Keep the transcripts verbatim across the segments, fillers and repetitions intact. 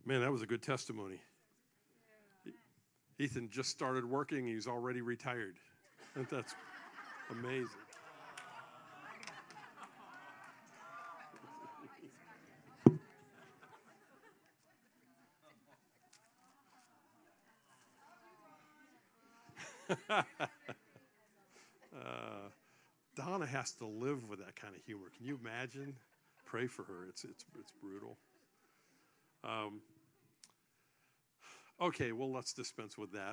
Man, that was a good testimony. Ethan just started working. He's already retired. That's amazing. uh, Donna has to live with that kind of humor. Can you imagine? Pray for her. It's it's it's brutal. Um, okay, well, let's dispense with that.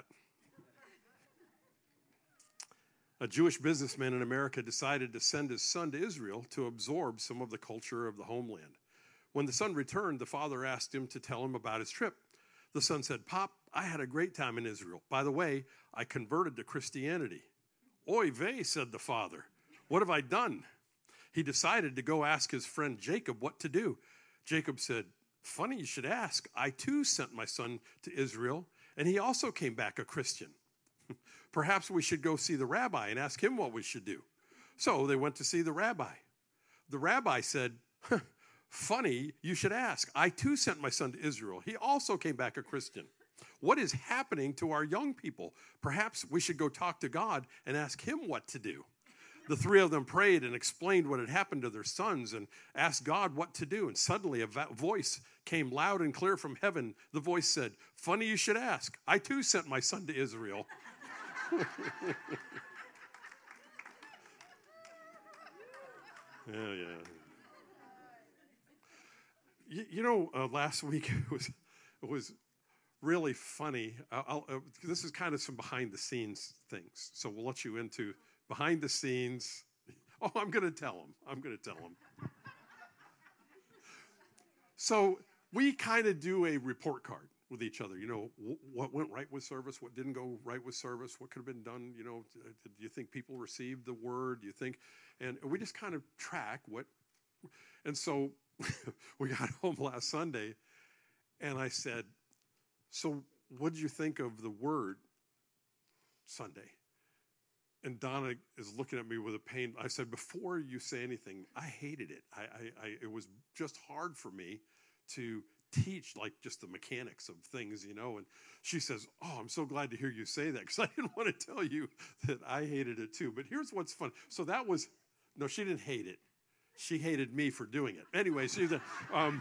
A Jewish businessman in America decided to send his son to Israel to absorb some of the culture of the homeland. When the son returned, the father asked him to tell him about his trip. The son said, "Pop, I had a great time in Israel. By the way, I converted to Christianity." "Oy vey," said the father. "What have I done?" He decided to go ask his friend Jacob what to do. Jacob said, "Funny you should ask. I too sent my son to Israel, and he also came back a Christian. Perhaps we should go see the rabbi and ask him what we should do." So they went to see the rabbi. The rabbi said, huh, "Funny you should ask. I too sent my son to Israel. He also came back a Christian. What is happening to our young people? Perhaps we should go talk to God and ask him what to do." The three of them prayed and explained what had happened to their sons and asked God what to do. And suddenly a voice came loud and clear from heaven. The voice said, "Funny you should ask. I too sent my son to Israel." Yeah, yeah. You, you know, uh, last week it was it was really funny. I'll, uh, this is kind of some behind the scenes things, so we'll let you into behind the scenes. Oh, I'm going to tell them. I'm going to tell them. So we kind of do a report card with each other. You know, w- what went right with service, what didn't go right with service, what could have been done. You know, do you think people received the word? Do you think? And we just kind of track what. And so we got home last Sunday, and I said, "So what did you think of the word Sunday?" And Donna is looking at me with a pain. I said, "Before you say anything, I hated it. I, I, I, it was just hard for me to teach, like, just the mechanics of things, you know." And she says, "Oh, I'm so glad to hear you say that, because I didn't want to tell you that I hated it too." But here's what's fun. So that was, no, she didn't hate it. She hated me for doing it. Anyway, so, um,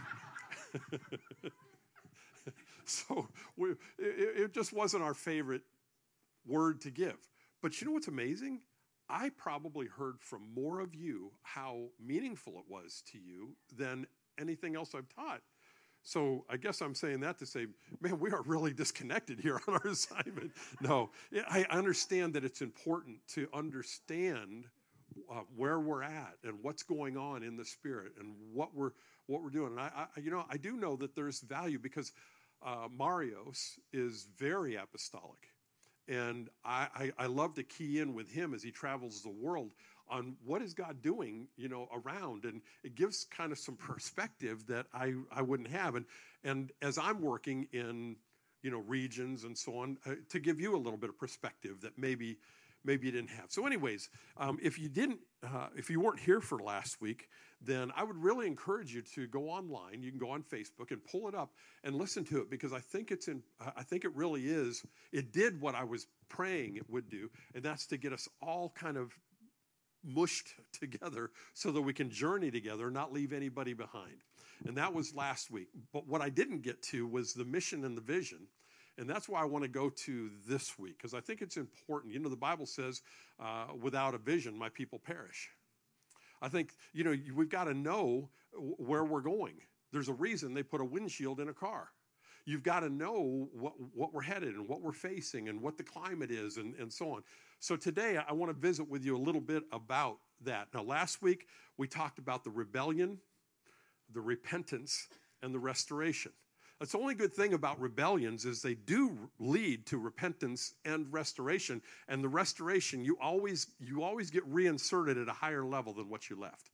so we, it, it just wasn't our favorite word to give. But you know what's amazing? I probably heard from more of you how meaningful it was to you than anything else I've taught. So I guess I'm saying that to say, man, we are really disconnected here on our assignment. No, I understand that it's important to understand uh, where we're at and what's going on in the Spirit and what we're what we're doing. And I, I you know, I do know that there's value because uh, Marios is very apostolic. And I, I, I love to key in with him as he travels the world on what is God doing, you know, around. And it gives kind of some perspective that I, I wouldn't have. And and as I'm working in, you know, regions and so on, uh, to give you a little bit of perspective that maybe maybe you didn't have. So anyways, um, if you didn't, uh, if you weren't here for last week, then I would really encourage you to go online. You can go on Facebook and pull it up and listen to it, because I think it's in, I think it really is, it did what I was praying it would do, and that's to get us all kind of mushed together so that we can journey together, not leave anybody behind. And that was last week. But what I didn't get to was the mission and the vision. And that's why I want to go to this week, because I think it's important. You know, the Bible says, uh, without a vision, my people perish. I think, you know, we've got to know where we're going. There's a reason they put a windshield in a car. You've got to know what, what we're headed and what we're facing and what the climate is and, and so on. So today I want to visit with you a little bit about that. Now, last week we talked about the rebellion, the repentance, and the restoration. That's the only good thing about rebellions is they do lead to repentance and restoration. And the restoration, you always you always get reinserted at a higher level than what you left.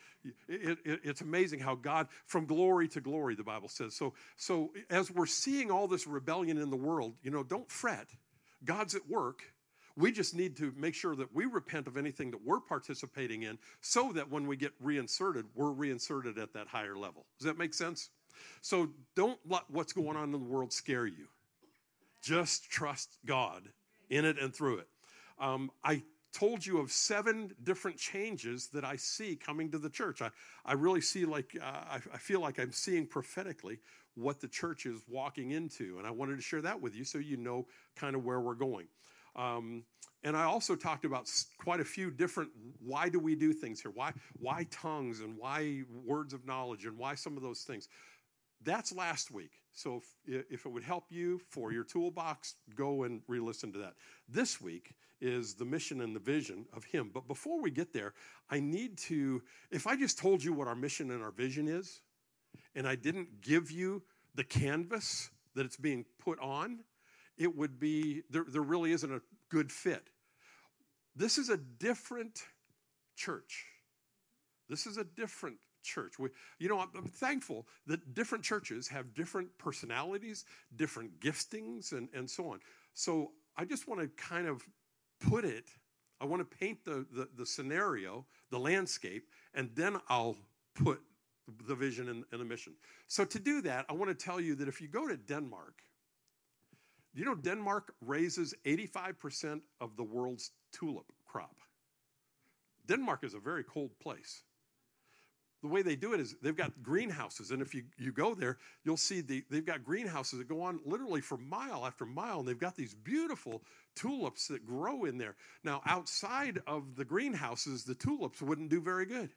It, it, it's amazing how God, from glory to glory, the Bible says. So, so as we're seeing all this rebellion in the world, you know, don't fret. God's at work. We just need to make sure that we repent of anything that we're participating in so that when we get reinserted, we're reinserted at that higher level. Does that make sense? So don't let what's going on in the world scare you. Just trust God in it and through it. Um, I told you of seven different changes that I see coming to the church. I, I really see like, uh, I, I feel like I'm seeing prophetically what the church is walking into. And I wanted to share that with you so you know kind of where we're going. Um, and I also talked about quite a few different, why do we do things here? Why, why tongues and why words of knowledge and why some of those things. That's last week. So if, if it would help you for your toolbox, go and re-listen to that. This week is the mission and the vision of him. But before we get there, I need to, if I just told you what our mission and our vision is, and I didn't give you the canvas that it's being put on, it would be, there, there really isn't a good fit. This is a different church. This is a different church. We, you know, I'm, I'm thankful that different churches have different personalities, different giftings, and, and so on. So I just want to kind of put it, I want to paint the, the, the scenario, the landscape, and then I'll put the vision and, and the mission. So to do that, I want to tell you that if you go to Denmark, you know Denmark raises eighty-five percent of the world's tulip crop. Denmark is a very cold place. The way they do it is they've got greenhouses, and if you, you go there, you'll see the, they've got greenhouses that go on literally for mile after mile, and they've got these beautiful tulips that grow in there. Now, outside of the greenhouses, the tulips wouldn't do very good.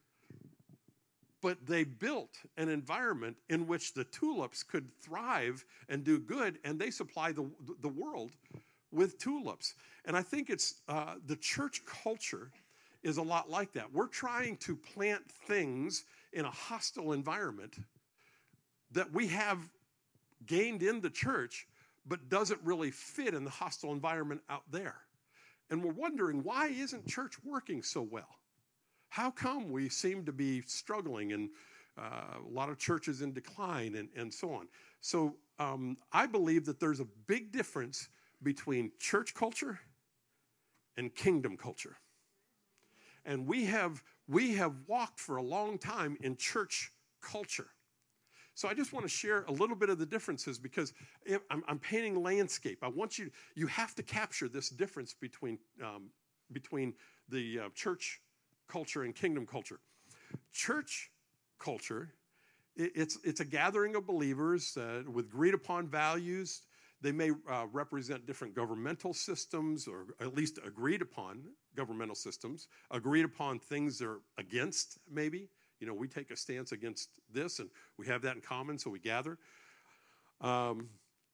But they built an environment in which the tulips could thrive and do good, and they supply the, the world with tulips. And I think it's uh, the church culture is a lot like that. We're trying to plant things in a hostile environment that we have gained in the church, but doesn't really fit in the hostile environment out there. And we're wondering, why isn't church working so well? How come we seem to be struggling and uh, a lot of churches in decline and, and so on? So um, I believe that there's a big difference between church culture and kingdom culture. And we have we have walked for a long time in church culture. So I just want to share a little bit of the differences because if I'm, I'm painting landscape. I want you, you have to capture this difference between, um, between the uh, church culture and kingdom culture. Church culture, it, it's, it's a gathering of believers uh, with agreed upon values. They may uh, represent different governmental systems or at least agreed upon governmental systems, agreed upon things they're against maybe. You know, we take a stance against this and we have that in common, so we gather. Um,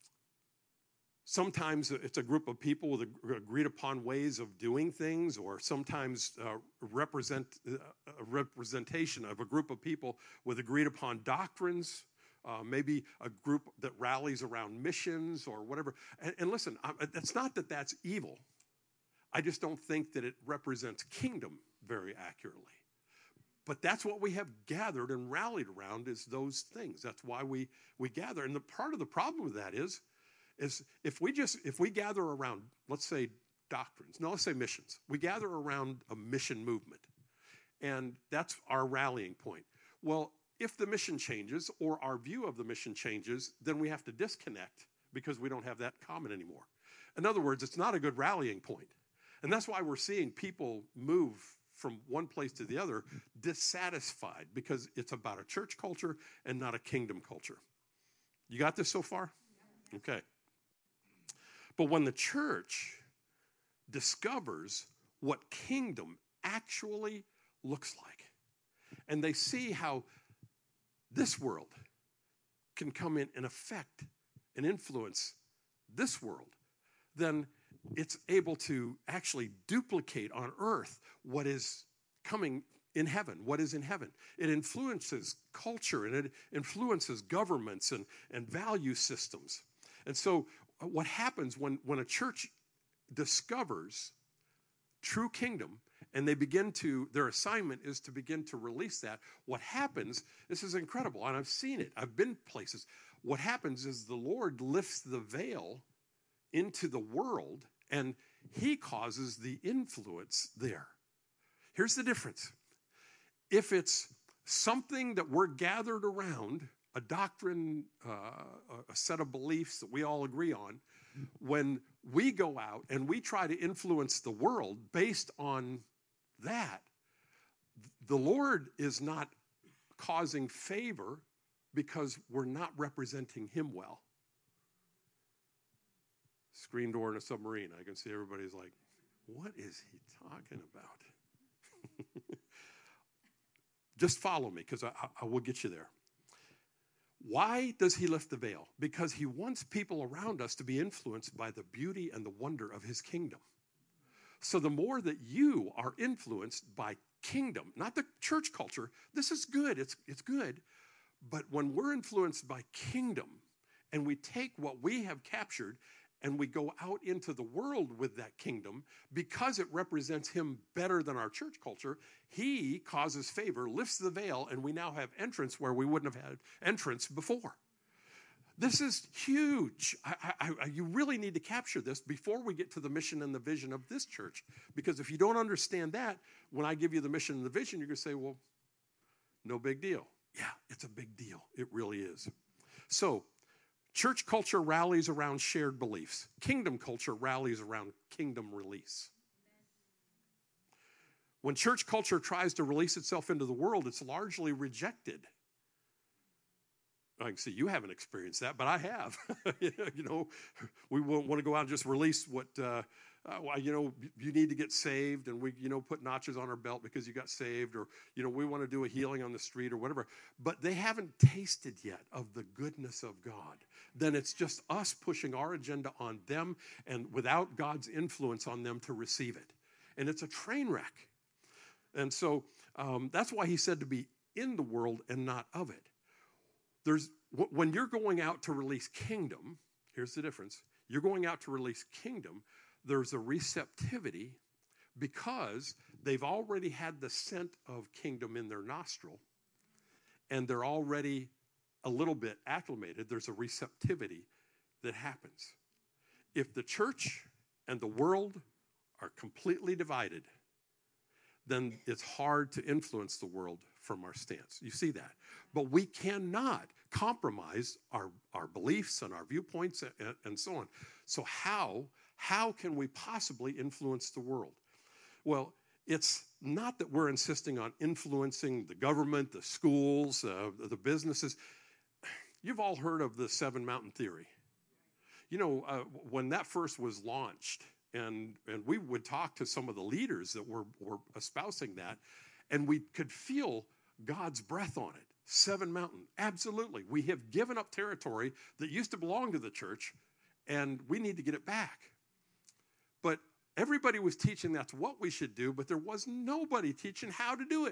sometimes it's a group of people with agreed upon ways of doing things, or sometimes uh, represent uh, a representation of a group of people with agreed upon doctrines. Uh, maybe a group that rallies around missions or whatever. And, and listen, I, it's not that that's evil. I just don't think that it represents kingdom very accurately. But that's what we have gathered and rallied around is those things. That's why we, we gather. And the part of the problem with that is, is if we just, if we gather around, let's say doctrines, no, let's say missions. We gather around a mission movement. And that's our rallying point. Well, if the mission changes or our view of the mission changes, then we have to disconnect because we don't have that common anymore. In other words, it's not a good rallying point. And that's why we're seeing people move from one place to the other dissatisfied because it's about a church culture and not a kingdom culture. You got this so far? Okay. But when the church discovers what kingdom actually looks like, and they see how this world can come in and affect and influence this world, then it's able to actually duplicate on earth what is coming in heaven, what is in heaven. It influences culture and it influences governments and, and value systems. And so what happens when, when a church discovers true kingdom and they begin to, their assignment is to begin to release that. What happens, this is incredible, and I've seen it, I've been places. What happens is the Lord lifts the veil into the world, and he causes the influence there. Here's the difference. If it's something that we're gathered around, a doctrine, uh, a set of beliefs that we all agree on, when we go out and we try to influence the world based on that, the Lord is not causing favor because we're not representing him well. Screen door in a submarine. I can see everybody's like, what is he talking about? Just follow me, because I, I will get you there. Why does he lift the veil? Because he wants people around us to be influenced by the beauty and the wonder of his kingdom. So the more that you are influenced by kingdom, not the church culture, this is good, it's, it's good. But when we're influenced by kingdom and we take what we have captured and we go out into the world with that kingdom, because it represents him better than our church culture, he causes favor, lifts the veil, and we now have entrance where we wouldn't have had entrance before. This is huge. I, I, I, you really need to capture this before we get to the mission and the vision of this church. Because if you don't understand that, when I give you the mission and the vision, you're going to say, well, no big deal. Yeah, it's a big deal. It really is. So, church culture rallies around shared beliefs. Kingdom culture rallies around kingdom release. When church culture tries to release itself into the world, it's largely rejected. I can see you haven't experienced that, but I have. You know, we won't want to go out and just release what, uh, uh, you know, you need to get saved, and we, you know, put notches on our belt because you got saved, or, you know, we want to do a healing on the street or whatever. But they haven't tasted yet of the goodness of God. Then it's just us pushing our agenda on them and without God's influence on them to receive it. And it's a train wreck. And so um, that's why he said to be in the world and not of it. There's, when you're going out to release kingdom, here's the difference. You're going out to release kingdom, there's a receptivity because they've already had the scent of kingdom in their nostril, and they're already a little bit acclimated. There's a receptivity that happens. If the church and the world are completely divided, then it's hard to influence the world from our stance. You see that. But we cannot compromise our, our beliefs and our viewpoints and, and so on. So how, how can we possibly influence the world? Well, it's not that we're insisting on influencing the government, the schools, uh, the businesses. You've all heard of the Seven Mountain Theory. You know, uh, when that first was launched, and, and we would talk to some of the leaders that were, were espousing that, and we could feel God's breath on it. Seven Mountain, absolutely. We have given up territory that used to belong to the church, and we need to get it back. But everybody was teaching that's what we should do, but there was nobody teaching how to do it.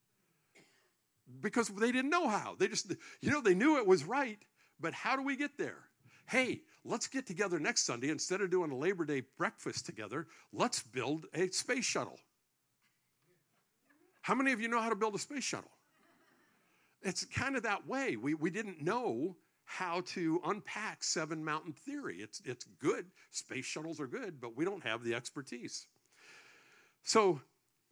Because they didn't know how. They just, you know, they knew it was right, but how do we get there? Hey, let's get together next Sunday. Instead of doing a Labor Day breakfast together, let's build a space shuttle. How many of you know how to build a space shuttle? It's kind of that way. We, we didn't know how to unpack Seven Mountain Theory. It's, it's good. Space shuttles are good, but we don't have the expertise. So,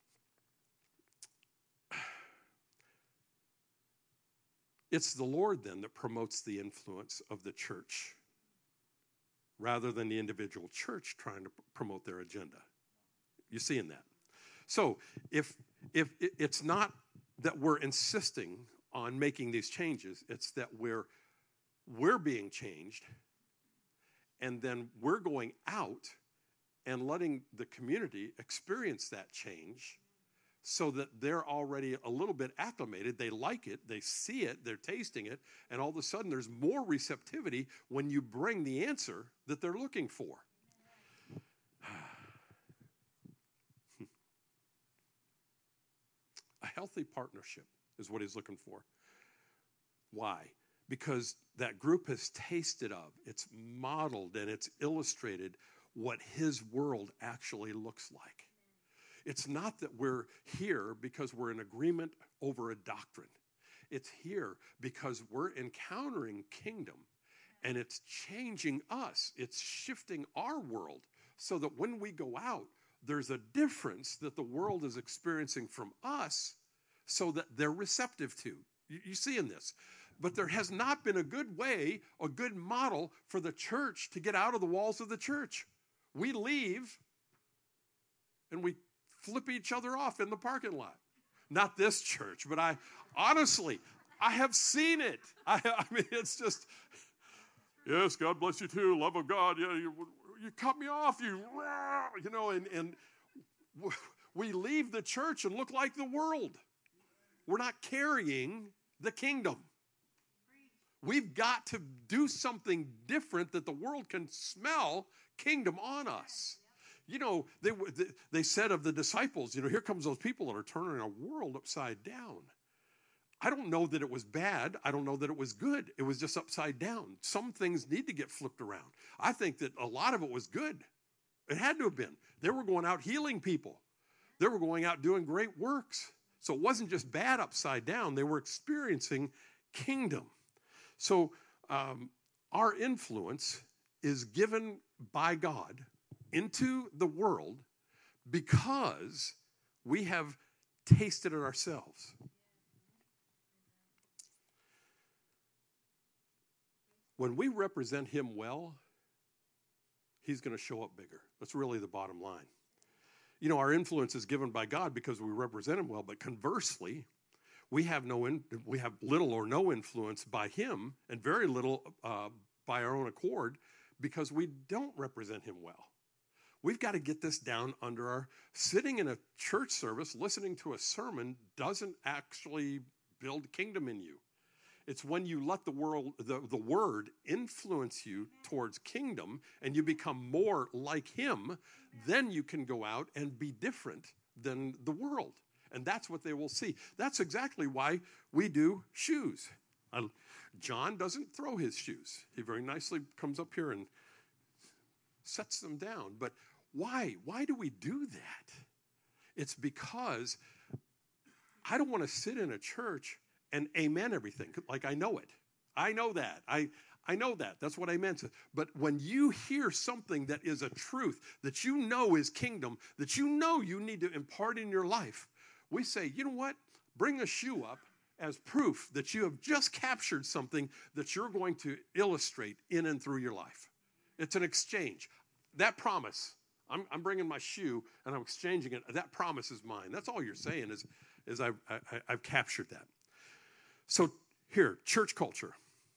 it's the Lord then that promotes the influence of the church rather than the individual church trying to promote their agenda. You seeing that? So if if it's not that we're insisting on making these changes, it's that we're we're being changed, and then we're going out and letting the community experience that change so that they're already a little bit acclimated. They like it, they see it, they're tasting it, and all of a sudden there's more receptivity when you bring the answer that they're looking for. A healthy partnership is what he's looking for. Why? Because that group has tasted of, it's modeled, and it's illustrated what his world actually looks like. It's not that we're here because we're in agreement over a doctrine. It's here because we're encountering kingdom, and it's changing us. It's shifting our world so that when we go out, there's a difference that the world is experiencing from us so that they're receptive to. You, you see in this. But there has not been a good way, a good model for the church to get out of the walls of the church. We leave and we flip each other off in the parking lot. Not this church, but I, honestly, I have seen it. I, I mean, it's just, yes, God bless you too, love of God. Yeah, you, you cut me off, you, you know, and, and we leave the church and look like the world. We're not carrying the kingdom. We've got to do something different that the world can smell kingdom on us. You know, they they said of the disciples, you know, here comes those people that are turning our world upside down. I don't know that it was bad. I don't know that it was good. It was just upside down. Some things need to get flipped around. I think that a lot of it was good. It had to have been. They were going out healing people. They were going out doing great works. So it wasn't just bad upside down. They were experiencing kingdom. So um, our influence is given by God into the world because we have tasted it ourselves. When we represent him well, he's going to show up bigger. That's really the bottom line. You know, our influence is given by God because we represent him well, but conversely, we have no, in, we have little or no influence by him, and very little uh, by our own accord, because we don't represent him well. We've got to get this down under our, sitting in a church service, listening to a sermon doesn't actually build kingdom in you. It's when you let the world, the, the word influence you towards kingdom and you become more like him, then you can go out and be different than the world. And that's what they will see. That's exactly why we do shoes. Uh, John doesn't throw his shoes. He very nicely comes up here and sets them down. But why? Why do we do that? It's because I don't want to sit in a church and amen everything. Like I know it. I know that. I, I know that. That's what I meant. But when you hear something that is a truth, that you know is kingdom, that you know you need to impart in your life, we say, you know what? Bring a shoe up as proof that you have just captured something that you're going to illustrate in and through your life. It's an exchange. That promise, I'm, I'm bringing my shoe and I'm exchanging it. That promise is mine. That's all you're saying is, is I've, I, I've captured that. So here, church culture.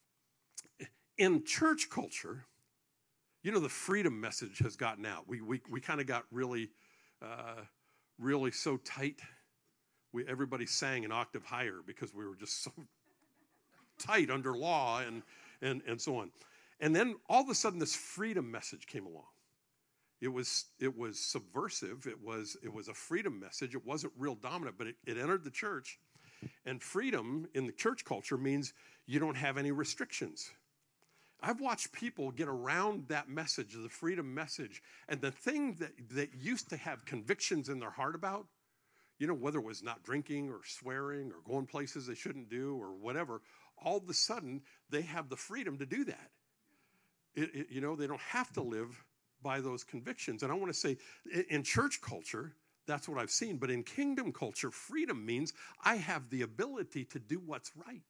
In church culture, you know, the freedom message has gotten out. We we we kind of got really, uh, really so tight. We everybody sang an octave higher because we were just so tight under law and and and so on. And then all of a sudden, this freedom message came along. It was it was subversive. It was it was a freedom message. It wasn't real dominant, but it, it entered the church. And freedom in the church culture means you don't have any restrictions. I've watched people get around that message, the freedom message, and the thing that, that used to have convictions in their heart about, you know, whether it was not drinking or swearing or going places they shouldn't do or whatever, all of a sudden they have the freedom to do that. It, it, you know, they don't have to live by those convictions. And I want to say, in church culture, that's what I've seen. But in kingdom culture, freedom means I have the ability to do what's right.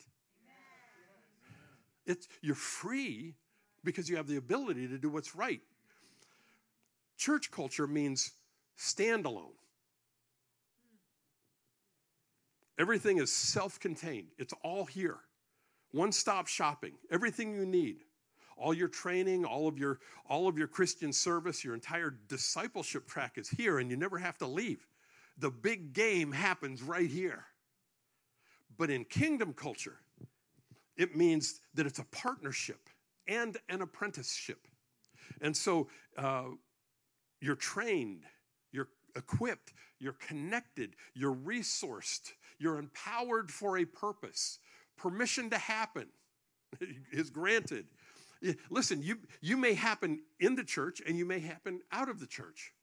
It's, you're free because you have the ability to do what's right. Church culture means standalone. Everything is self-contained. It's all here. One-stop shopping. Everything you need. All your training, all of your, all of your Christian service, your entire discipleship track is here, and you never have to leave. The big game happens right here. But in kingdom culture, it means that it's a partnership and an apprenticeship. And so uh, you're trained, you're equipped, you're connected, you're resourced, you're empowered for a purpose. Permission to happen is granted. Listen, you, you may happen in the church and you may happen out of the church.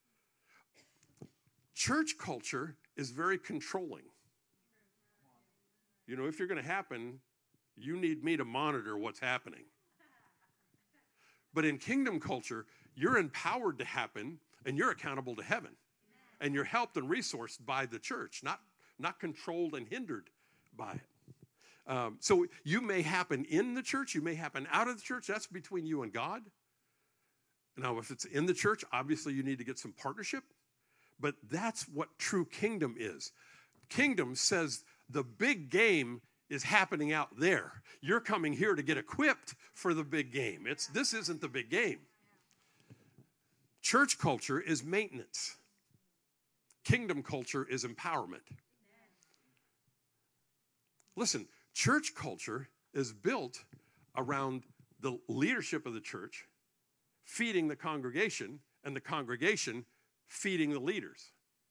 Church culture is very controlling. You know, if you're going to happen, you need me to monitor what's happening. But in kingdom culture, you're empowered to happen and you're accountable to heaven. And you're helped and resourced by the church, not, not controlled and hindered by it. Um, so you may happen in the church, you may happen out of the church. That's between you and God. Now, if it's in the church, obviously you need to get some partnership. But that's what true kingdom is. Kingdom says the big game is happening out there. You're coming here to get equipped for the big game. It's this isn't the big game. Church culture is maintenance. Kingdom culture is empowerment. Listen, church culture is built around the leadership of the church feeding the congregation, and the congregation feeding the leaders.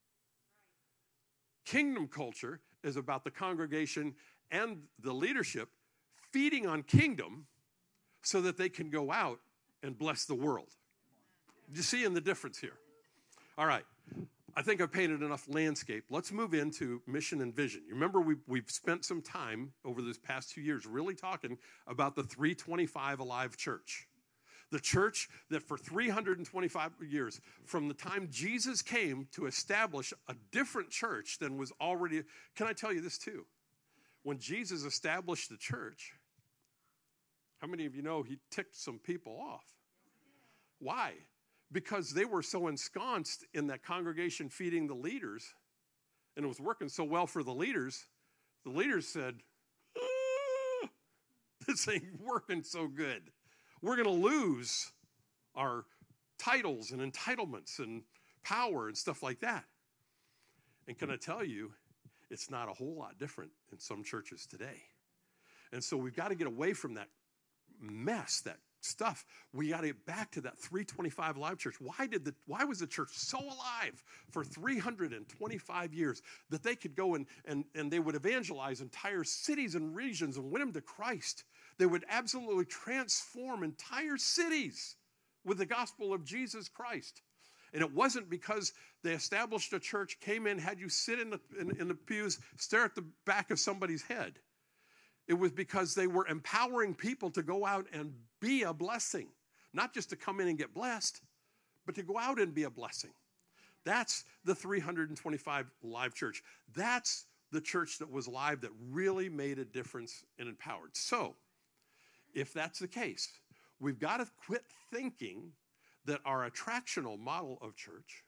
Kingdom culture is about the congregation and the leadership feeding on kingdom so that they can go out and bless the world. You see in the difference here? All right. I think I've painted enough landscape. Let's move into mission and vision. You remember we've, we've spent some time over this past two years really talking about the three twenty-five Alive Church. The church that for three hundred twenty-five years, from the time Jesus came to establish a different church than was already, can I tell you this too? When Jesus established the church, how many of you know he ticked some people off? Why? Because they were so ensconced in that congregation feeding the leaders, and it was working so well for the leaders, the leaders said, ah, this ain't working so good. We're going to lose our titles and entitlements and power and stuff like that. And can I tell you, it's not a whole lot different in some churches today. And so we've got to get away from that mess, that stuff. We got to get back to that three twenty-five Alive Church. Why did the why was the church so alive for three hundred twenty-five years that they could go and, and, and they would evangelize entire cities and regions and win them to Christ? They would absolutely transform entire cities with the gospel of Jesus Christ. And it wasn't because they established a church, came in, had you sit in the, in, in the pews, stare at the back of somebody's head. It was because they were empowering people to go out and be a blessing. Not just to come in and get blessed, but to go out and be a blessing. That's the three hundred twenty-five Live Church. That's the church that was live that really made a difference and empowered. So, if that's the case, we've got to quit thinking that our attractional model of church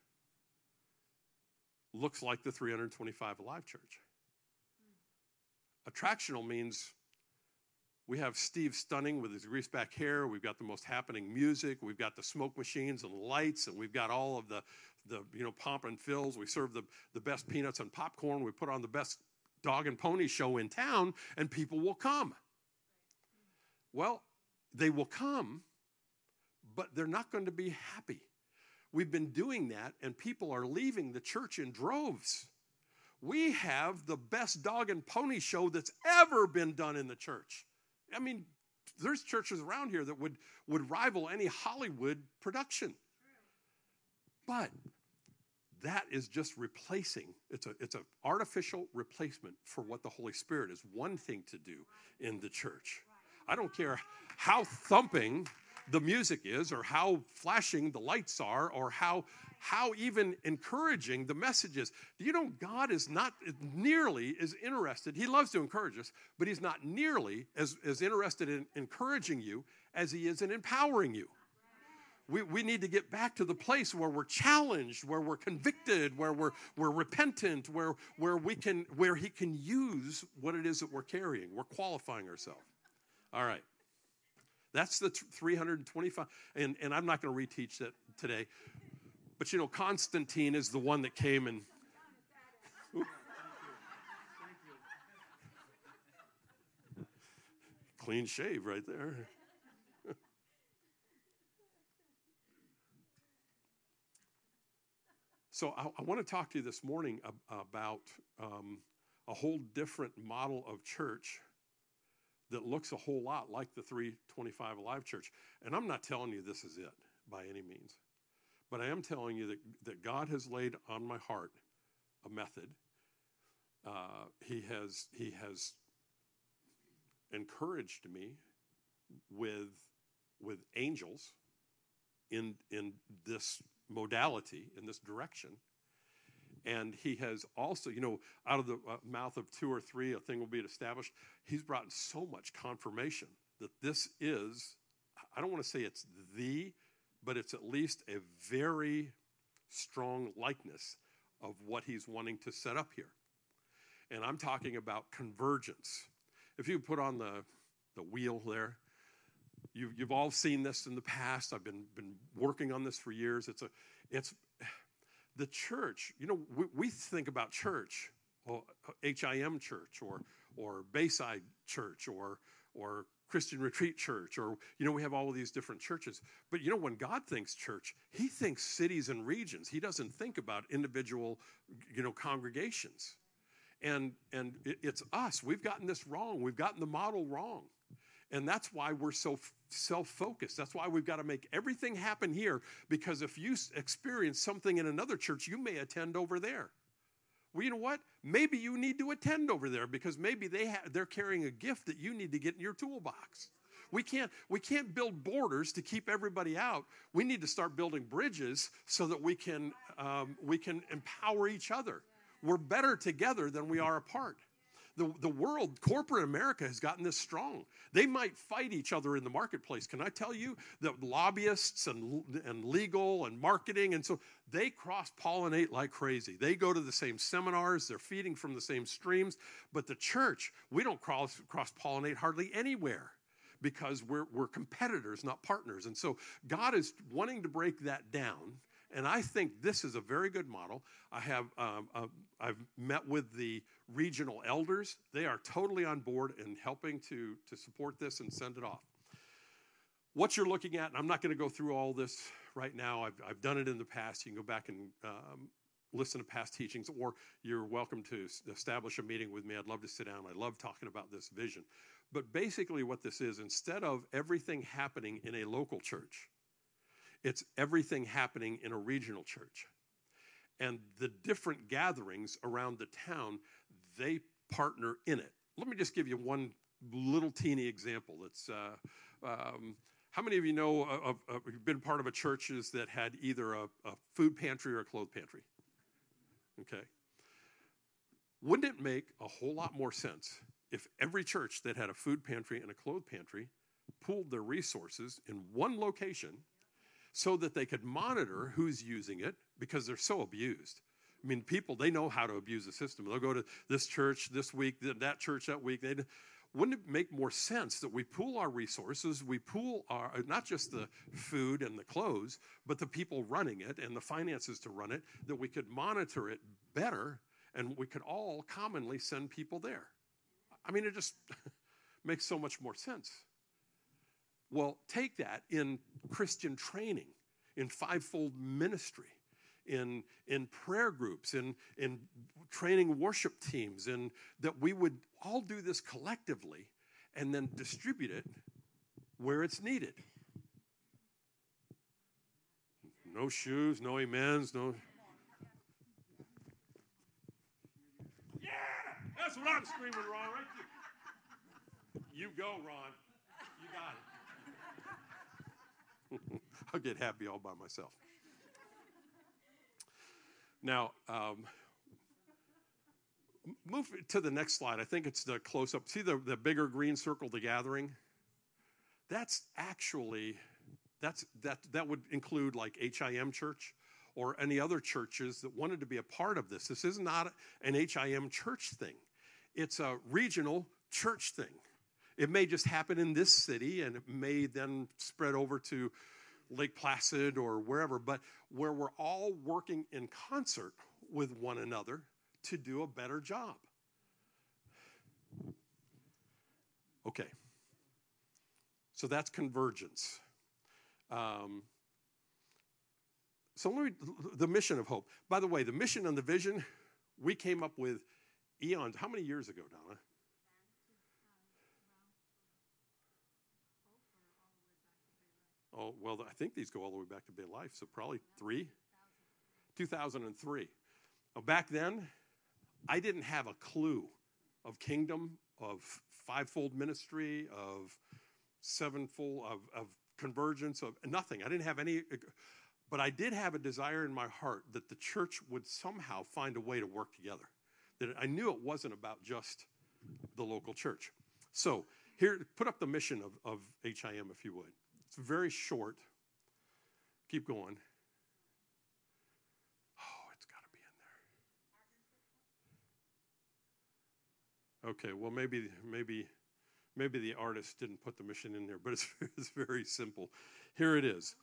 looks like the three hundred twenty-five Alive Church. Attractional means we have Steve Stunning with his greased back hair. We've got the most happening music. We've got the smoke machines and lights, and we've got all of the, the you know, pomp and fills. We serve the, the best peanuts and popcorn. We put on the best dog and pony show in town, and people will come. Well, they will come, but they're not going to be happy. We've been doing that, and people are leaving the church in droves. We have the best dog and pony show that's ever been done in the church. I mean, there's churches around here that would, would rival any Hollywood production. But that is just replacing. It's a it's an artificial replacement for what the Holy Spirit is wanting to do in the church. I don't care how thumping the music is or how flashing the lights are or how how even encouraging the message is. Do you know God is not nearly as interested? He loves to encourage us, but he's not nearly as, as interested in encouraging you as he is in empowering you. We, we need to get back to the place where we're challenged, where we're convicted, where we're, we're repentant, where, where, we can, where he can use what it is that we're carrying. We're qualifying ourselves. All right. That's the three hundred twenty-five, and, and I'm not going to reteach that today. But, you know, Constantine is the one that came and... Clean shave right there. So I, I want to talk to you this morning ab- about um, a whole different model of church that looks a whole lot like the three twenty-five Alive Church. And I'm not telling you this is it by any means. But I am telling you that, that God has laid on my heart a method. Uh, he has he has encouraged me with with angels in in this modality, in this direction. And he has also, you know, out of the uh, mouth of two or three, a thing will be established. He's brought so much confirmation that this is, I don't want to say it's the, but it's at least a very strong likeness of what he's wanting to set up here. And I'm talking about convergence. If you put on the, the wheel there, you, you've all seen this in the past. I've been, been working on this for years. It's a, it's the church. You know, we, we think about church, well, H I M church, or or Bayside church, or or Christian Retreat Church, or, you know, we have all of these different churches. But, you know, when God thinks church, he thinks cities and regions. He doesn't think about individual, you know, congregations. And and it, it's us. We've gotten this wrong. We've gotten the model wrong. And that's why we're so self-focused. That's why we've got to make everything happen here, because if you experience something in another church, you may attend over there. Well, you know what? Maybe you need to attend over there, because maybe they ha- they're carrying a gift that you need to get in your toolbox. We can't, we can't build borders to keep everybody out. We need to start building bridges so that we can, um, we can empower each other. We're better together than we are apart. The, the world, corporate America, has gotten this strong. They might fight each other in the marketplace. Can I tell you that lobbyists and, and legal and marketing, and so they cross-pollinate like crazy. They go to the same seminars. They're feeding from the same streams. But the church, we don't cross, cross-pollinate hardly anywhere, because we're, we're competitors, not partners. And so God is wanting to break that down. And I think this is a very good model. I have um, uh, I've met with the regional elders. They are totally on board and helping to, to support this and send it off. What you're looking at, and I'm not going to go through all this right now. I've, I've done it in the past. You can go back and um, listen to past teachings, or you're welcome to establish a meeting with me. I'd love to sit down. I love talking about this vision. But basically what this is, instead of everything happening in a local church, it's everything happening in a regional church. And the different gatherings around the town, they partner in it. Let me just give you one little teeny example. It's, uh, um, how many of you know, of, of, you've been part of a churches that had either a, a food pantry or a clothes pantry? Okay. Wouldn't it make a whole lot more sense if every church that had a food pantry and a clothes pantry pooled their resources in one location, so that they could monitor who's using it, because they're so abused. I mean, people, they know how to abuse the system. They'll go to this church this week, that church that week. They'd, wouldn't it make more sense that we pool our resources, we pool our, not just the food and the clothes, but the people running it and the finances to run it, that we could monitor it better, and we could all commonly send people there? I mean, it just makes so much more sense. Well, take that in Christian training, in fivefold ministry, in, in prayer groups, in, in training worship teams, and that we would all do this collectively and then distribute it where it's needed. No shoes, no amens, no... Yeah! That's what I'm screaming, Ron, right there. You go, Ron. You got it. I'll get happy all by myself. Now, um, move to the next slide. I think it's the close-up. See the, the bigger green circle, the gathering? That's actually, that's that that would include like H I M Church or any other churches that wanted to be a part of this. This is not an H I M church thing. It's a regional church thing. It may just happen in this city, and it may then spread over to Lake Placid or wherever, but where we're all working in concert with one another to do a better job. Okay. So that's convergence. Um, so let me, the mission of hope. By the way, the mission and the vision, we came up with eons. How many years ago, Donna? Oh, well, I think these go all the way back to Bay Life, so probably three, two thousand three. Now, back then, I didn't have a clue of kingdom, of fivefold ministry, of sevenfold, of, of convergence, of nothing. I didn't have any. But I did have a desire in my heart that the church would somehow find a way to work together. That I knew it wasn't about just the local church. So here, put up the mission of, of H I M, if you would. It's very short. Keep going. Oh, it's got to be in there. Okay, well, maybe maybe maybe the artist didn't put the mission in there, but it's, it's very simple. Here it is.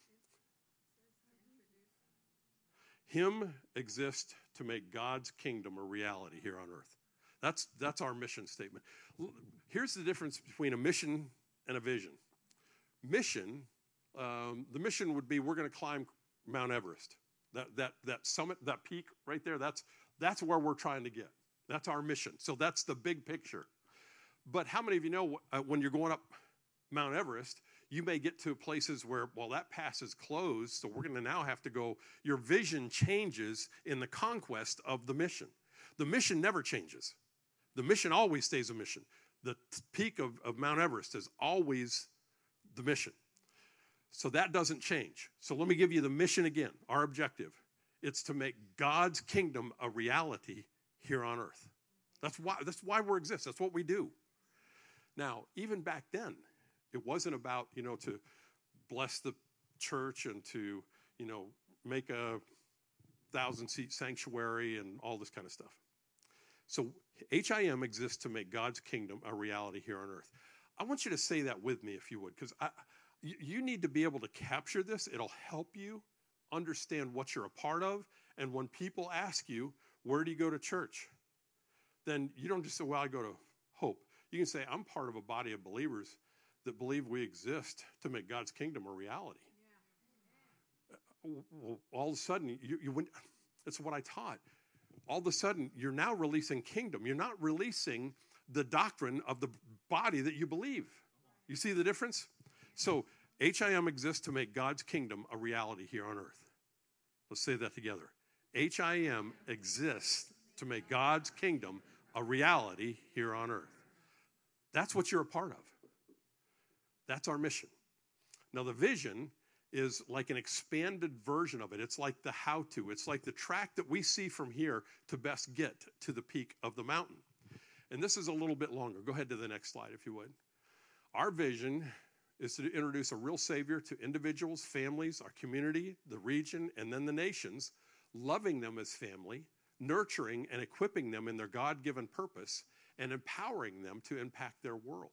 Him exists to make God's kingdom a reality here on earth. That's, that's our mission statement. Here's the difference between a mission and a vision. Mission, um, the mission would be we're going to climb Mount Everest. That, that, that summit, that peak right there, that's, that's where we're trying to get. That's our mission. So that's the big picture. But how many of you know uh, when you're going up Mount Everest, you may get to places where, well, that pass is closed, so we're going to now have to go. Your vision changes in the conquest of the mission. The mission never changes. The mission always stays a mission. The t- peak of, of Mount Everest is always the mission. So that doesn't change. So let me give you the mission again, our objective. It's to make God's kingdom a reality here on earth. That's why, that's why we exist. That's what we do. Now, even back then, it wasn't about, you know, to bless the church and to, you know, make a thousand-seat sanctuary and all this kind of stuff. So H I M exists to make God's kingdom a reality here on earth. I want you to say that with me, if you would, because I, you, you need to be able to capture this. It'll help you understand what you're a part of. And when people ask you, where do you go to church? Then you don't just say, well, I go to Hope. You can say, I'm part of a body of believers that believe we exist to make God's kingdom a reality. Yeah. Well, all of a sudden, you, you went, that's what I taught. All of a sudden, you're now releasing kingdom. You're not releasing the doctrine of the body that you believe. You see the difference? So H I M exists to make God's kingdom a reality here on earth. Let's say that together. H I M exists to make God's kingdom a reality here on earth. That's what you're a part of. That's our mission. Now, the vision is like an expanded version of it. It's like the how-to. It's like the track that we see from here to best get to the peak of the mountain. And this is a little bit longer. Go ahead to the next slide, if you would. Our vision is to introduce a real Savior to individuals, families, our community, the region, and then the nations, loving them as family, nurturing and equipping them in their God-given purpose, and empowering them to impact their world.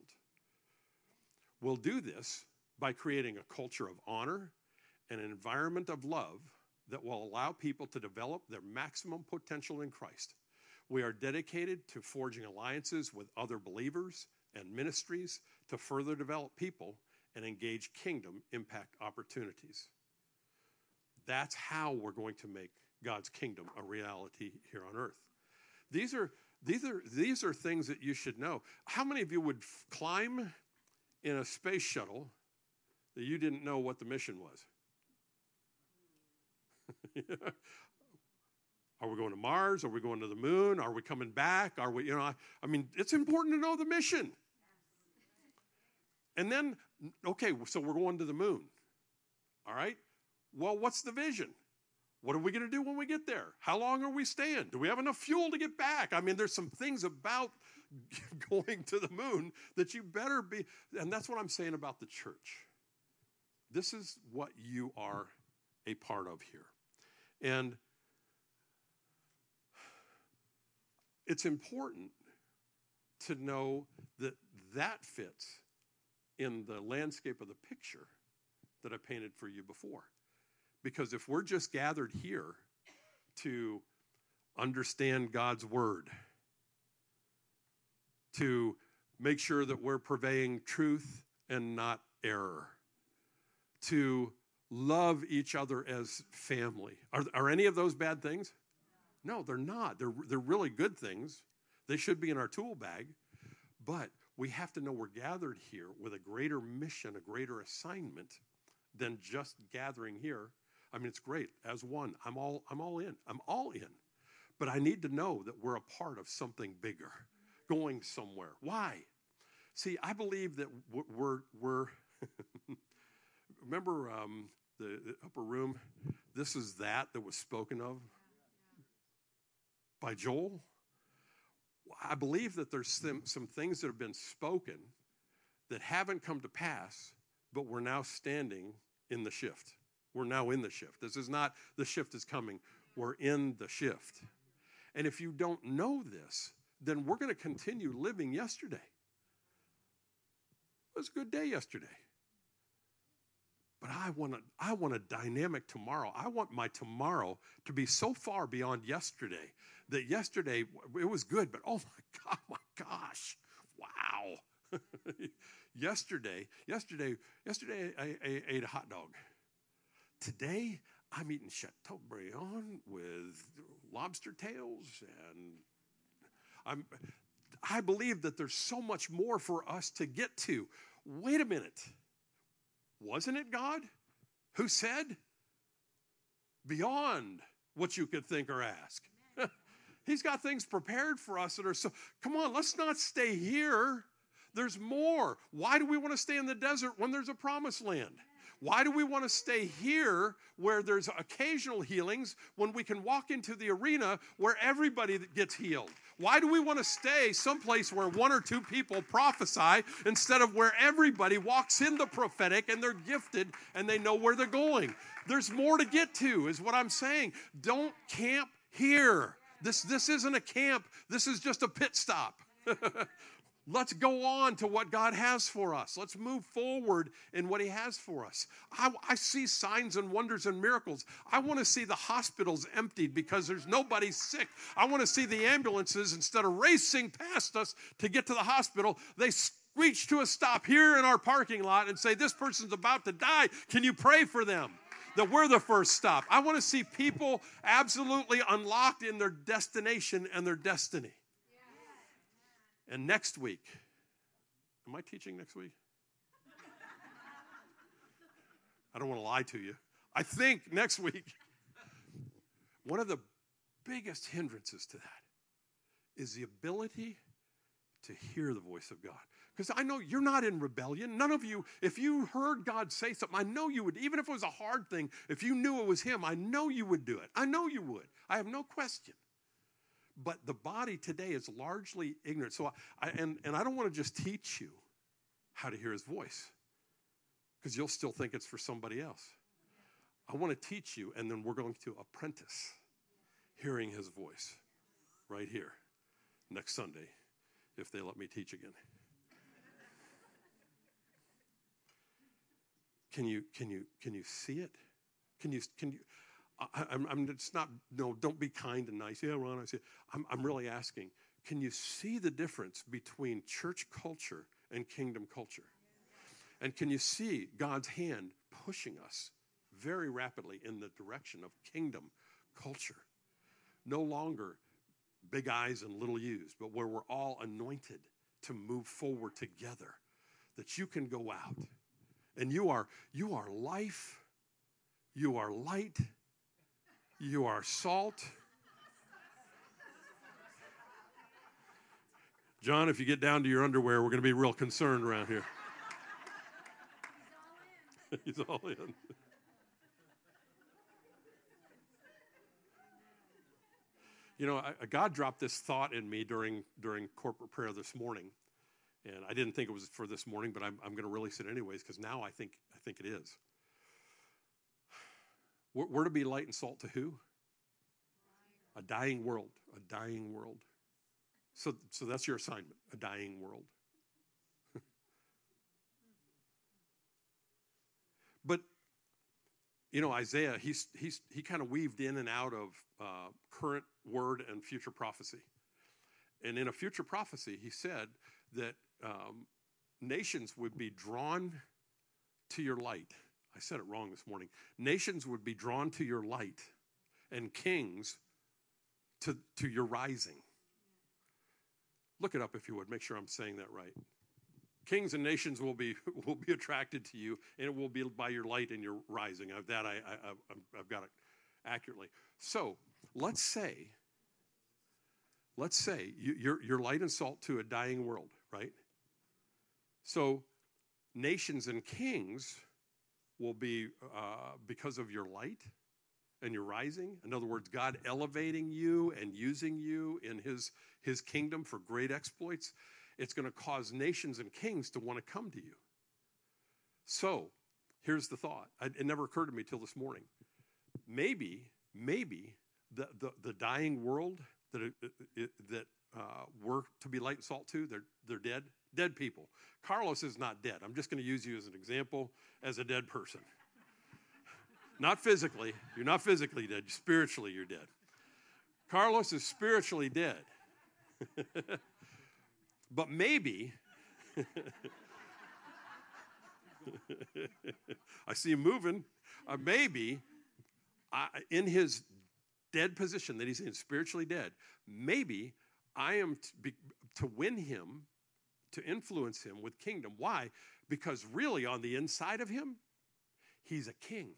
We'll do this by creating a culture of honor and an environment of love that will allow people to develop their maximum potential in Christ. We are dedicated to forging alliances with other believers and ministries to further develop people and engage kingdom impact opportunities. That's how we're going to make God's kingdom a reality here on earth. These are, these are, these are things that you should know. How many of you would f- climb in a space shuttle that you didn't know what the mission was? Are we going to Mars? Are we going to the moon? Are we coming back? Are we, you know, I, I mean, it's important to know the mission. And then, okay, so we're going to the moon. All right. Well, what's the vision? What are we going to do when we get there? How long are we staying? Do we have enough fuel to get back? I mean, there's some things about going to the moon that you better be, and that's what I'm saying about the church. This is what you are a part of here. And it's important to know that that fits in the landscape of the picture that I painted for you before. Because if we're just gathered here to understand God's word, to make sure that we're purveying truth and not error, to love each other as family. Are, are any of those bad things? No, they're not. They're, they're really good things. They should be in our tool bag. But we have to know we're gathered here with a greater mission, a greater assignment than just gathering here. I mean, it's great. As one, I'm all, I'm all in. I'm all in. But I need to know that we're a part of something bigger, going somewhere. Why? See, I believe that we're, we're remember um, the, the upper room? this is that that was spoken of by Joel. I believe that there's some, some things that have been spoken that haven't come to pass, but we're now standing in the shift. We're now in the shift. This is not the shift is coming. We're in the shift. And if you don't know this, then we're going to continue living yesterday. It was a good day yesterday. But I want a, I want a dynamic tomorrow. I want my tomorrow to be so far beyond yesterday that yesterday, it was good, but oh my God, my gosh, wow. yesterday, yesterday, yesterday I, I ate a hot dog. Today, I'm eating Chateaubriand with lobster tails, and I'm, I believe that there's so much more for us to get to. Wait a minute. Wasn't it God who said, beyond what you could think or ask? He's got things prepared for us that are so, come on, let's not stay here. There's more. Why do we want to stay in the desert when there's a promised land? Why do we want to stay here where there's occasional healings when we can walk into the arena where everybody gets healed? Why do we want to stay someplace where one or two people prophesy instead of where everybody walks in the prophetic and they're gifted and they know where they're going? There's more to get to, is what I'm saying. Don't camp here. This, this isn't a camp. This is just a pit stop. Let's go on to what God has for us. Let's move forward in what he has for us. I, I see signs and wonders and miracles. I want to see the hospitals emptied because there's nobody sick. I want to see the ambulances, instead of racing past us to get to the hospital, they screech to a stop here in our parking lot and say, this person's about to die. Can you pray for them? That we're the first stop. I want to see people absolutely unlocked in their destination and their destiny. And next week, am I teaching next week? I don't want to lie to you. I think next week, one of the biggest hindrances to that is the ability to hear the voice of God. Because I know you're not in rebellion. None of you, if you heard God say something, I know you would, even if it was a hard thing, if you knew it was him, I know you would do it. I know you would. I have no question. But the body today is largely ignorant. So I, and, and I don't want to just teach you how to hear his voice, because you'll still think it's for somebody else. I want to teach you, and then we're going to apprentice hearing his voice right here next Sunday, if they let me teach again. Can you, can you, can you see it? Can you, can you, I, I'm, I'm, it's not, no, don't be kind and nice. Yeah, Ron, I see. I'm, I'm really asking, can you see the difference between church culture and kingdom culture? And can you see God's hand pushing us very rapidly in the direction of kingdom culture? No longer big I's and little U's, but where we're all anointed to move forward together, that you can go out and you are, you are life, you are light, you are salt. John, if you get down to your underwear, we're going to be real concerned around here. He's all in. You know, I, God dropped this thought in me during during corporate prayer this morning, and I didn't think it was for this morning, but I'm I'm going to release it anyways, because now I think I think it is. We're, we're to be light and salt to who? A dying world. A dying world. So so that's your assignment. A dying world. But, you know, Isaiah, he's, he's, he kind of weaved in and out of uh, current word and future prophecy. And in a future prophecy, he said that um, nations would be drawn to your light. I said it wrong this morning. Nations would be drawn to your light, and kings to, to your rising. Look it up if you would. Make sure I'm saying that right. Kings and nations will be will be attracted to you, and it will be by your light and your rising. Of that, I, I, I've got it accurately. So let's say, let's say you, you're you're light and salt to a dying world, right? So nations and kings will be uh, because of your light and you're rising. In other words, God elevating you and using you in his, his kingdom for great exploits, it's going to cause nations and kings to want to come to you. So here's the thought. It never occurred to me till this morning. Maybe, maybe the, the, the dying world that, it, it, that uh, we're to be light and salt to, they're, they're dead. Dead people. Carlos is not dead. I'm just going to use you as an example as a dead person. Not physically. You're not physically dead. Spiritually, you're dead. Carlos is spiritually dead. But maybe, I see him moving, uh, maybe I, in his dead position that he's in, spiritually dead, maybe I am to, be, to win him, to influence him with kingdom. Why? Because really on the inside of him, he's a king.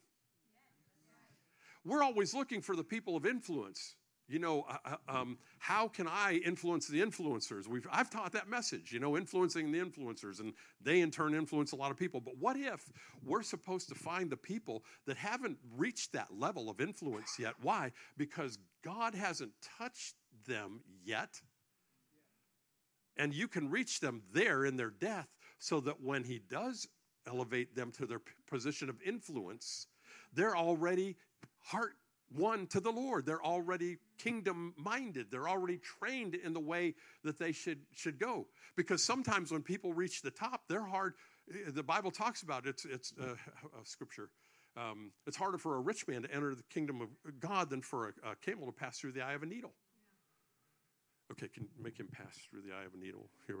We're always looking for the people of influence. You know, uh, um, how can I influence the influencers? We've, I've taught that message, you know, influencing the influencers, and they in turn influence a lot of people. But what if we're supposed to find the people that haven't reached that level of influence yet? Why? Because God hasn't touched them yet. And you can reach them there in their death so that when he does elevate them to their position of influence, they're already heart won to the Lord. They're already kingdom-minded. They're already trained in the way that they should, should go. Because sometimes when people reach the top, they're hard. The Bible talks about it. It's, it's uh, uh, scripture. Um, it's harder for a rich man to enter the kingdom of God than for a, a camel to pass through the eye of a needle. Okay, can make him pass through the eye of a needle. Here.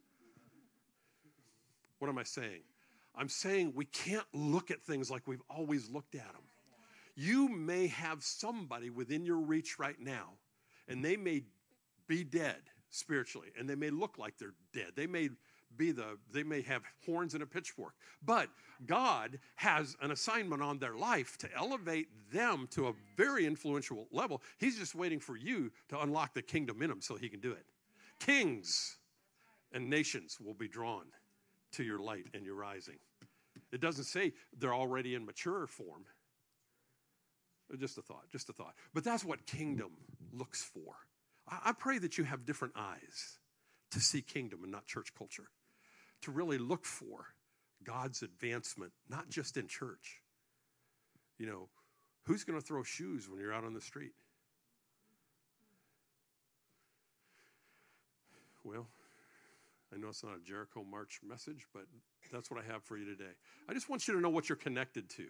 What am I saying? I'm saying we can't look at things like we've always looked at them. You may have somebody within your reach right now, and they may be dead spiritually, and they may look like they're dead. They may be the, they may have horns and a pitchfork. But God has an assignment on their life to elevate them to a very influential level. He's just waiting for you to unlock the kingdom in them so he can do it. Kings and nations will be drawn to your light and your rising. It doesn't say they're already in mature form. Just a thought, just a thought. But that's what kingdom looks for. I, I pray that you have different eyes to see kingdom and not church culture, to really look for God's advancement, not just in church. You know, who's going to throw shoes when you're out on the street? Well, I know it's not a Jericho March message, but that's what I have for you today. I just want you to know what you're connected to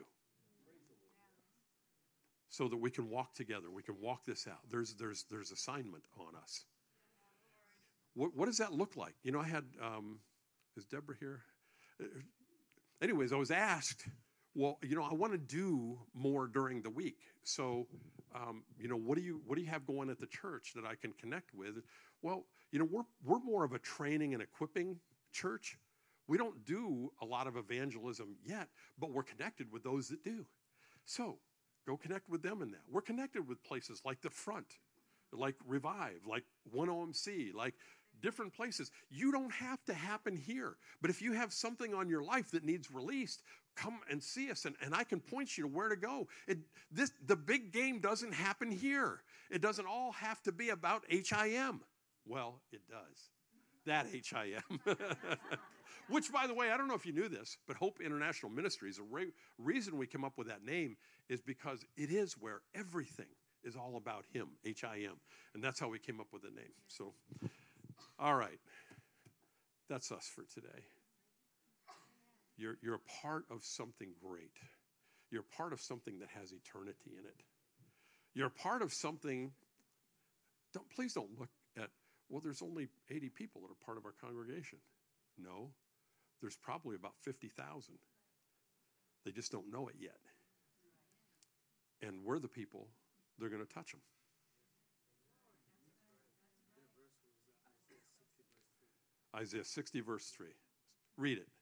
so that we can walk together. We can walk this out. There's, there's, there's assignment on us. What, what does that look like? You know, I had, um, is Deborah here? Anyways, I was asked, well, you know, I want to do more during the week. So, um, you know, what do you what do you have going at the church that I can connect with? Well, you know, we're we're more of a training and equipping church. We don't do a lot of evangelism yet, but we're connected with those that do. So go connect with them in that. We're connected with places like the Front, like Revive, like one O M C, like different places. You don't have to happen here. But if you have something on your life that needs released, come and see us, and, and I can point you to where to go. It, this, the big game doesn't happen here. It doesn't all have to be about H I M. Well, it does. That H I M. Which, by the way, I don't know if you knew this, but Hope International Ministries, the re- reason we come up with that name is because it is where everything is all about him, H I M. And that's how we came up with the name. So, all right. That's us for today. You're, you're a part of something great. You're a part of something that has eternity in it. You're a part of something, don't, please don't look at, well, there's only eighty people that are part of our congregation. No, there's probably about fifty thousand. They just don't know it yet. And we're the people, they're going to touch them. Isaiah sixty, verse three. Read it.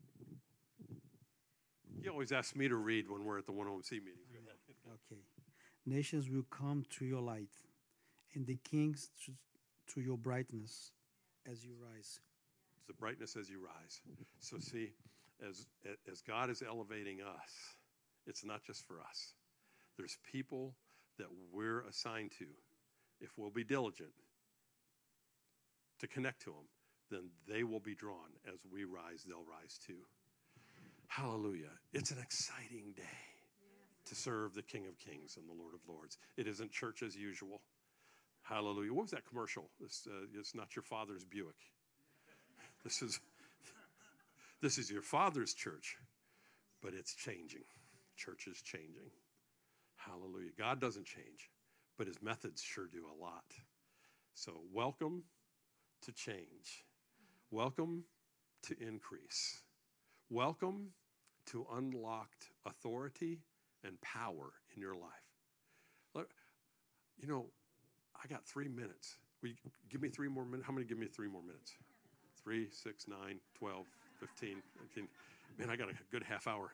You always ask me to read when we're at the one O M C meetings. Go ahead. Okay. Nations will come to your light, and the kings to, to your brightness as you rise. It's the brightness as you rise. So see, as, as God is elevating us, it's not just for us. There's people that we're assigned to. If we'll be diligent to connect to them, then they will be drawn. As we rise, they'll rise too. Hallelujah. It's an exciting day to serve the King of Kings and the Lord of Lords. It isn't church as usual. Hallelujah. What was that commercial? This, uh, it's not your father's Buick. This is, this is your father's church, but it's changing. Church is changing. Hallelujah. God doesn't change, but his methods sure do a lot. So welcome to change. Welcome to increase. Welcome to unlocked authority and power in your life. Look, you know, I got three minutes. Will you give me three more minutes? How many give me three more minutes? Three, six, nine, twelve, fifteen, eighteen. Man, I got a good half hour.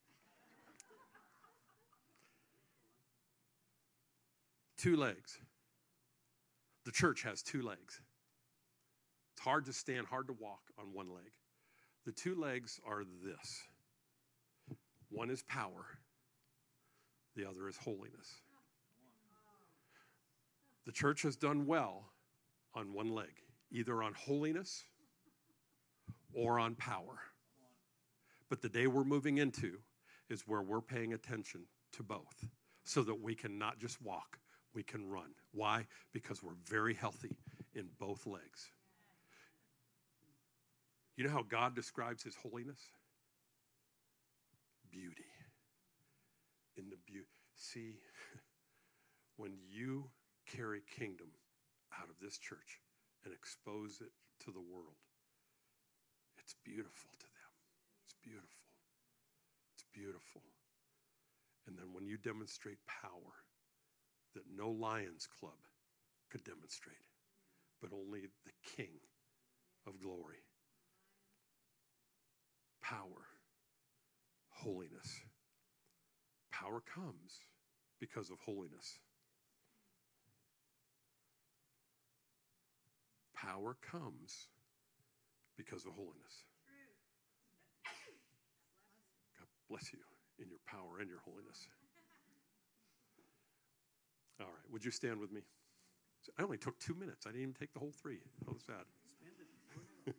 Two legs. The church has two legs. It's hard to stand, hard to walk on one leg. The two legs are this. One is power. The other is holiness. The church has done well on one leg, either on holiness or on power. But the day we're moving into is where we're paying attention to both so that we can not just walk, we can run. Why? Because we're very healthy in both legs. You know how God describes his holiness? Beauty. In the beauty. See, when you carry kingdom out of this church and expose it to the world, it's beautiful to them. It's beautiful. It's beautiful. And then when you demonstrate power that no Lions Club could demonstrate, but only the King of glory. Power, holiness. Power comes because of holiness. Power comes because of holiness. God bless you in your power and your holiness. All right, would you stand with me? I only took two minutes. I didn't even take the whole three. How was that?